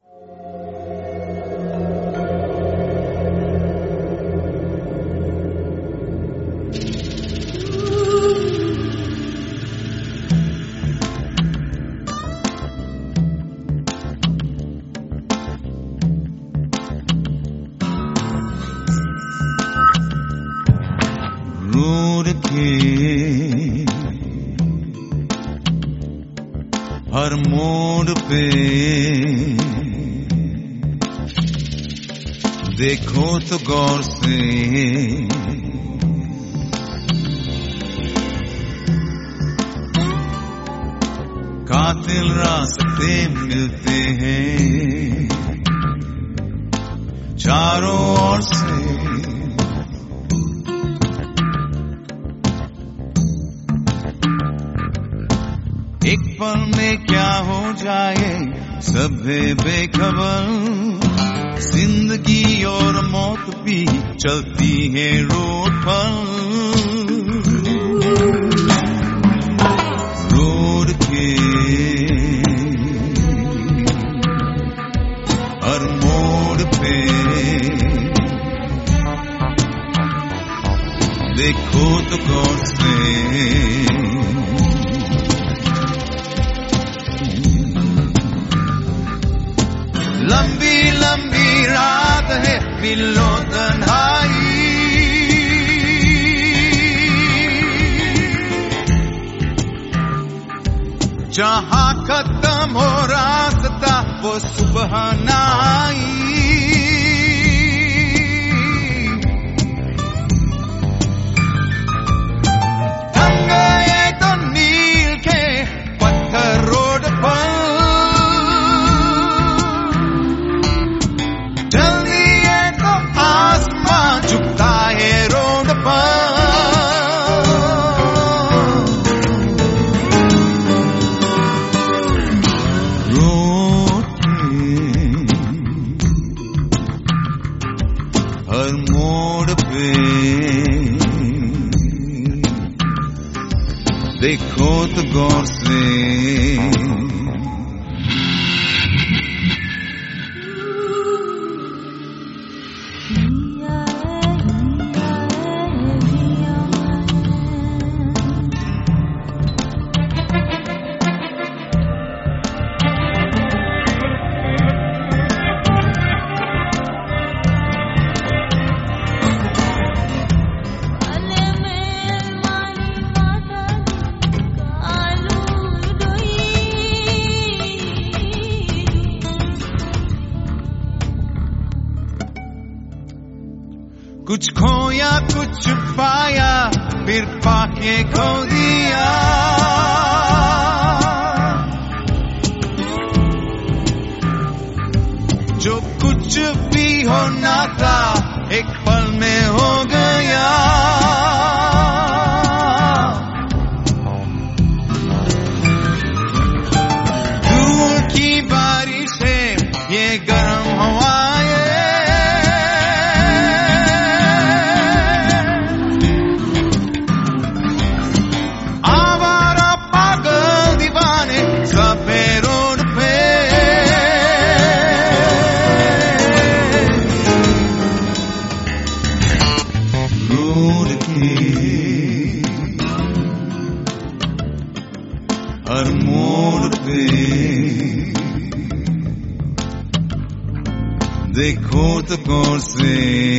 Road के हर मोड़ पे देखो तो गौर से, कातिल रास्ते मिलते हैं चारों ओर से। एक पल में क्या हो जाए सभे बेखबर, जिंदगी और मौत भी चलती है रोड पर। रोड के हर मोड़ पे देखो तो गौर से, लंबी लंबी रात है मिलो तन्हाई, जहां खत्म हो रास्ता वो सुबह ना आई। थम गए तो नील के पत्थर रोड पर, जल्दी है तो आसमान झुकता है रोड पर। रोड के हर मोड़ पे देखो तो गौर से, कुछ खोया कुछ पाया फिर पाके खो दिया। जो कुछ भी होना था एक पल में हो गया। धूल की बारिश है ये गर्म हवाएं, हर मोड़ पे देखो तो गौर से,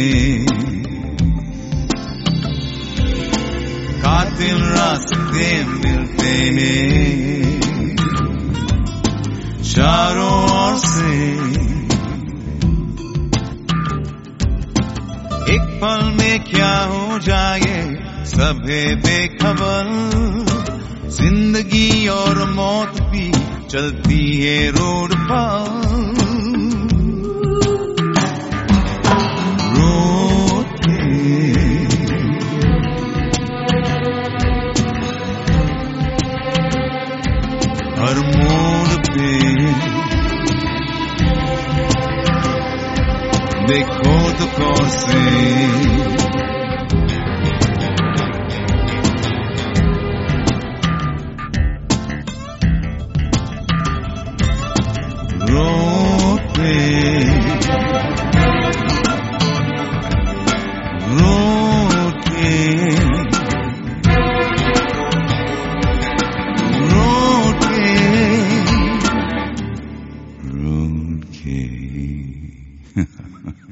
कातिल रास्ते मिलते हैं चारों ओर से। एक पल में क्या हो जाए सभे बेखबर, जिंदगी और मौत भी चलती है रोड पर। रोड के हर मोड़ पे देखो तो गौर से, रोड पे नहीं।